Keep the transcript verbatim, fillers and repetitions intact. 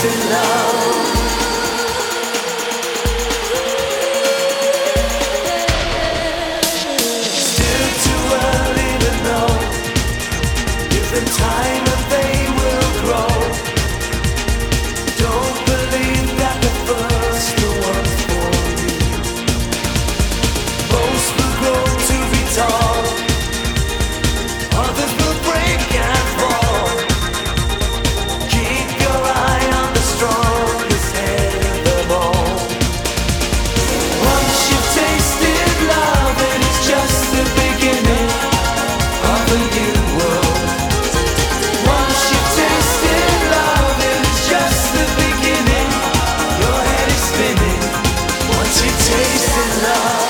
tasted love. Still too early to know if the time that they will grow. Don't believe that the first one's for you. Most will grow to be tall, others will break and fall. Keep your eye on the strongest head of them all. Once you've tasted love, and it's just the beginning of a new world. Once you've tasted love, and it's just the beginning, your head is spinning. Once you tasted love.